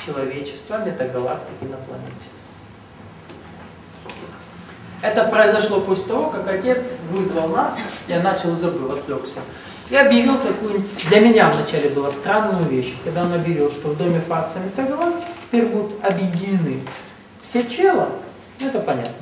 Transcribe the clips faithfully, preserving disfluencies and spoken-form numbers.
человечества, метагалактики на планете. Это произошло после того, как Отец вызвал нас, я начал, забыл, отвлекся, и объявил такую, для меня вначале была странную вещь, когда он объявил, что в доме Фаца метагалактики теперь будут объединены все чела, ну это понятно,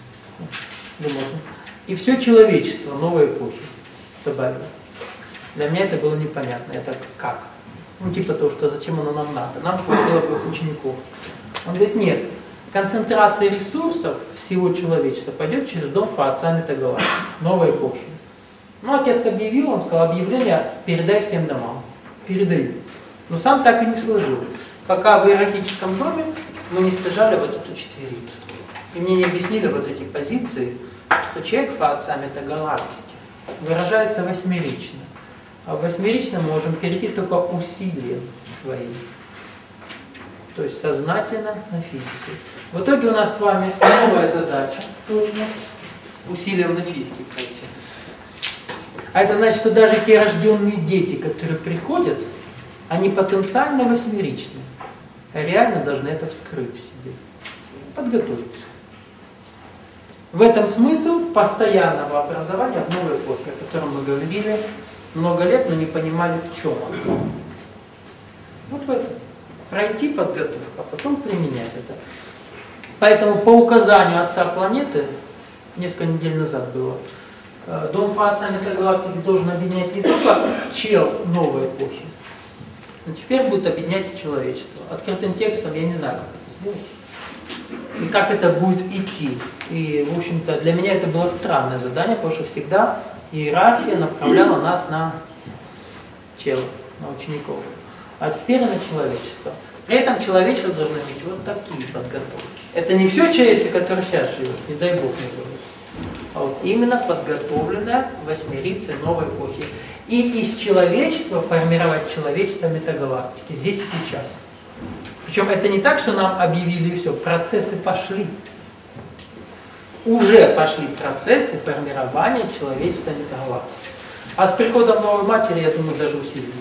и все человечество новой эпохи добавил. Для меня это было непонятно, это как? Ну типа того, что зачем оно нам надо, нам хватило бы учеников. Он говорит, нет. Концентрация ресурсов всего человечества пойдет через дом Фаца метагалактики, новой эпохи. Ну, Отец объявил, он сказал, объявление передай всем домам. Передаю. Но сам так и не сложил. Пока в иерархическом доме мы не стяжали вот эту четверицу. И мне не объяснили вот эти позиции, что человек Фаца метагалактики выражается восьмерично. А в восьмеричном мы можем перейти только усилием своим. То есть сознательно на физике. В итоге у нас с вами новая задача, точно, усилием на физике пройти. А это значит, что даже те рожденные дети, которые приходят, они потенциально восьмеричны, а реально должны это вскрыть в себе, подготовиться. В этом смысл постоянного образования в новой эпохе, о котором мы говорили много лет, но не понимали, в чем оно. Вот в этом. Пройти подготовку, а потом применять это. Поэтому по указанию Отца планеты, несколько недель назад было, дом Фаца метагалактики должен объединять не только чел новой эпохи, но теперь будет объединять и человечество. Открытым текстом я не знаю, как это сделать. И как это будет идти. И, в общем-то, для меня это было странное задание, потому что всегда иерархия направляла нас на чел, на учеников. А теперь на человечество. При этом человечество должно иметь вот такие подготовки. Это не все человечество, которое сейчас живет, не дай Бог не говорится. А вот именно подготовленная восьмерица новой эпохи. И из человечества формировать человечество метагалактики, здесь и сейчас. Причем это не так, что нам объявили и все, процессы пошли. Уже пошли процессы формирования человечества метагалактики. А с приходом новой матери, я думаю, даже усилились.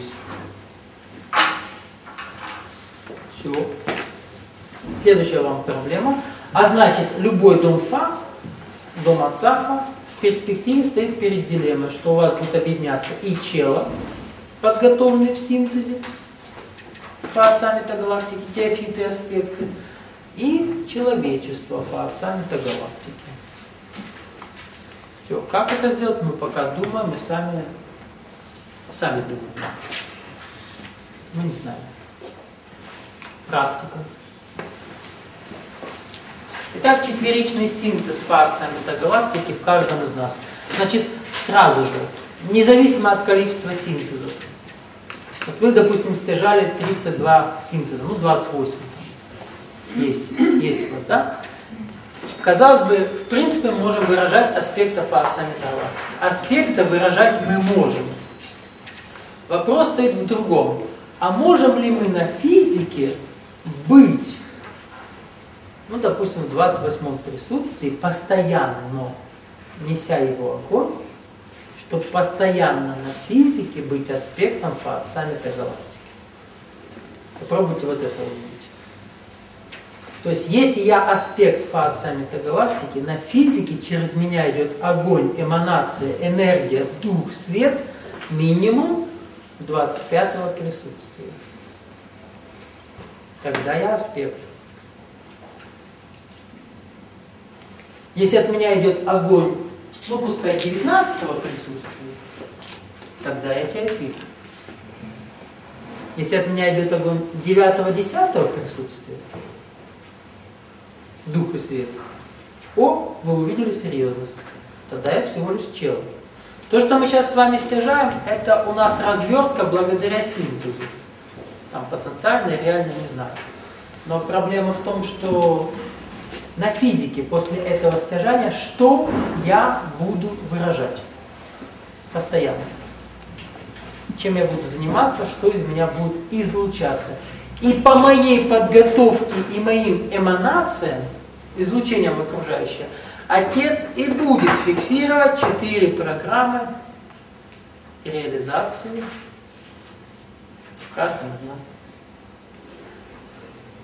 Все. Следующая вам проблема. А значит, любой дом Фа, дом Отца Фа, в перспективе стоит перед дилеммой, что у вас будет объединяться и чело, подготовленные в синтезе, Фа Отца метагалактики, теофиты и аспекты, и человечество Фа Отца метагалактики. Все. Как это сделать, мы пока думаем, мы сами, сами думаем. Мы не знаем. Практика. Итак, четверичный синтез Фаца метагалактики в каждом из нас. Значит, сразу же, независимо от количества синтезов. Вот вы, допустим, стяжали тридцать два синтеза, ну двадцать восемь. Есть, есть вот, да? Казалось бы, в принципе, мы можем выражать аспекты Фаца метагалактики. Аспекты выражать мы можем. Вопрос стоит в другом. А можем ли мы на физике быть, ну, допустим, в двадцать восьмом присутствии, постоянно, но неся его огонь, чтобы постоянно на физике быть аспектом Фаца метагалактики. Попробуйте вот это увидеть. То есть, если я аспект Фаца метагалактики, на физике через меня идет огонь, эманация, энергия, дух, свет, минимум двадцать пятого присутствия. Тогда я аспект. Если от меня идет огонь, ну пускай девятнадцатого присутствия, тогда я теофит. Если от меня идет огонь девятого-десятого присутствия, дух и свет, о, вы увидели серьезность, тогда я всего лишь чел. То, что мы сейчас с вами стяжаем, это у нас развертка благодаря синтезу. Там потенциально, реально не знаю. Но проблема в том, что на физике после этого стяжания, что я буду выражать постоянно. Чем я буду заниматься, что из меня будет излучаться. И по моей подготовке и моим эманациям, излучением окружающего, Отец и будет фиксировать четыре программы реализации в каждом из нас.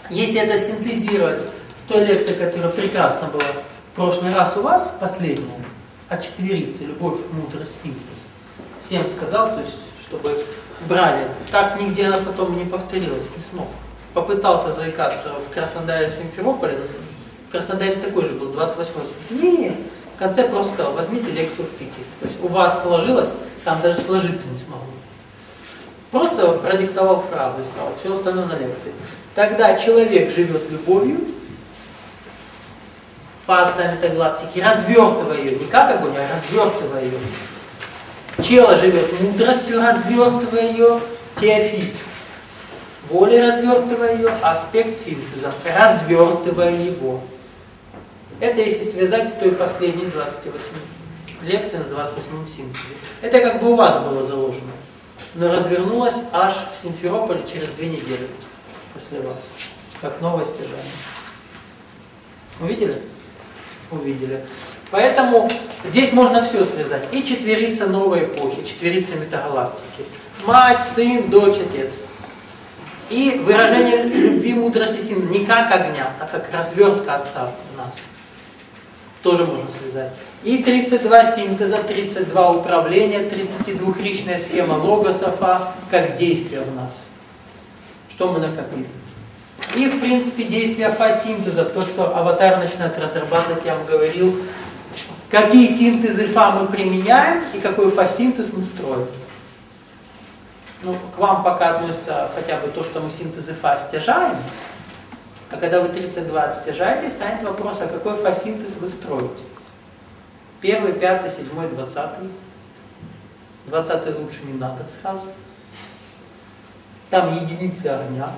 Если это синтезировать с той лекцией, которая прекрасно была в прошлый раз у вас, последняя, о четверице, любовь, мудрость, синтез. Всем сказал, то есть, чтобы брали. Так нигде она потом не повторилась, не смог. Попытался заикаться в Краснодаре, в Симферополе. В Краснодаре такой же был, двадцать восьмой. Не, в конце просто сказал, возьмите лекцию в Питере. То есть у вас сложилось, там даже сложиться не смогу. Просто продиктовал фразы и сказал, все остальное на лекции. Тогда человек живет любовью, фаза метагалактики, развертывая ее, не как огонь, а развертывая ее. Чело живет мудростью, развертывая ее, теофит. Волей развертывая ее, аспект синтеза, развертывая его. Это если связать с той последней двадцати восьми лекцией на двадцать восьмом синтезе. Это как бы у вас было заложено, но развернулось аж в Симферополе через две недели после вас, как новое стяжание. Увидели? Увидели. Поэтому здесь можно все связать. И четверица новой эпохи, четверица метагалактики. Мать, сын, дочь, отец. И выражение любви, мудрости, син не как огня, а как развертка Отца в нас. Тоже можно связать. И тридцать два синтеза, тридцать два управления, тридцатидвухричная схема логософа, как действие в нас. Что мы накопили. И, в принципе, действие фа-синтеза, то, что аватар начинает разрабатывать, я вам говорил, какие синтезы фа мы применяем и какой фа-синтез мы строим. Ну, к вам пока относится хотя бы то, что мы синтезы фа стяжаем, а когда вы тридцать два стяжаете, станет вопрос, а какой фа-синтез вы строите. Первый, пятый, седьмой, двадцатый. Двадцатый лучше не надо сразу. Там единицы огня.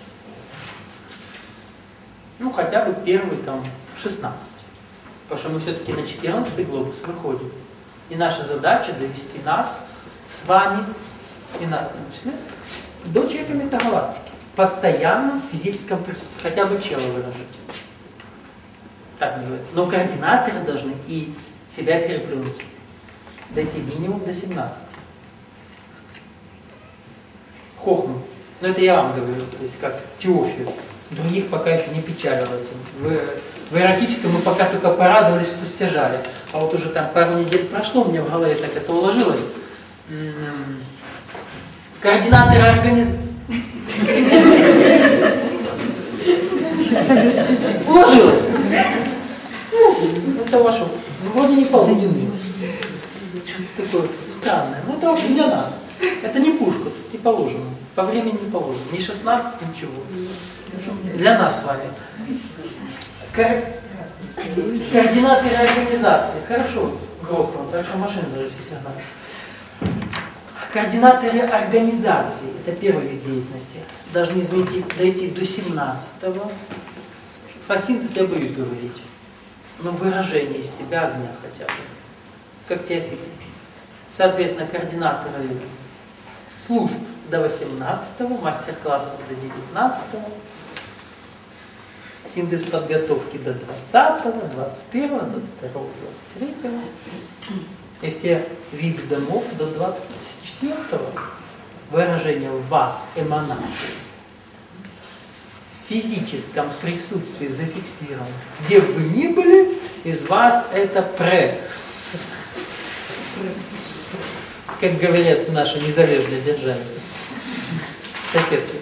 Ну, хотя бы первый, там, шестнадцать. Потому что мы все-таки на четырнадцатый глобус выходим. И наша задача довести нас с вами, и нас в том числе, до человека метагалактики. В постоянном физическом присутствии. Хотя бы чело выражать. Так называется. Но координаторы должны и себя переплюнуть. Дойти минимум до семнадцати. Хохму. Но это я вам говорю, то есть как Теофию. Других пока еще не печалил этим. В, в иерархическом мы пока только порадовались, что стяжали. А вот уже там пару недель прошло, у меня в голове так это уложилось. Координаторы организации. Уложилось. Это ваше. Вроде не полуденные. Что-то такое странное. Ну это вообще для нас. Это не пушка, тут не положено. По времени не положено. Ни шестнадцать, ничего. Для нас с вами. Ко... Координаторы организации. Хорошо, грохнул. Хорошо, машина даже все сигналы. Координаторы организации. Это первый вид деятельности. Должны изменить, дойти до семнадцатого. Фа-синтез я боюсь говорить. Но выражение из себя огня хотя бы. Как теофит. Соответственно, координаторы служб до восемнадцатого, мастер-классов до девятнадцатого, синтез подготовки до двадцатого, двадцать первого, двадцать второго, двадцать третьего, и все виды домов до двадцать четвёртого. Выражение в вас эманации. В физическом присутствии зафиксировано. Где бы вы ни были, из вас это пре. Как говорят наши незалежные державы. Соседки.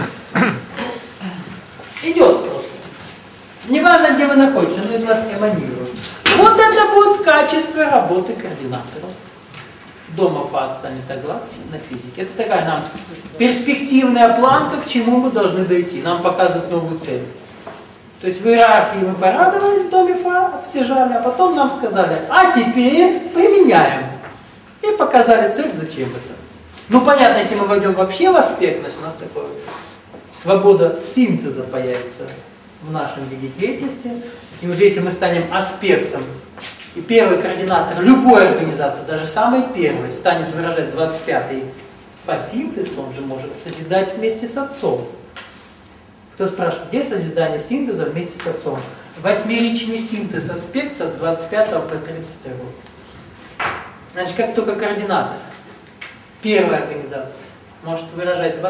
Идет просто. Не важно, где вы находитесь, он из вас эманирует. Вот это будет качество работы координаторов. Дома фаза метагалактики на физике. Это такая нам перспективная планка, к чему мы должны дойти. Нам показывают новую цель. То есть в иерархии мы порадовались в доме фа, отстяжали, а потом нам сказали, а теперь применяем. И показали цель, зачем это. Ну понятно, если мы войдем вообще в аспектность, у нас такое свобода синтеза появится в нашем виде деятельности. И уже если мы станем аспектом, и первый координатор любой организации, даже самой первой, станет выражать двадцать пятый фа-синтез, он же может созидать вместе с отцом. Кто спрашивает, где созидание синтеза вместе с отцом? Восьмеричный синтез аспекта с двадцать пятого по тридцать второй. Значит, как только координатор первой организации может выражать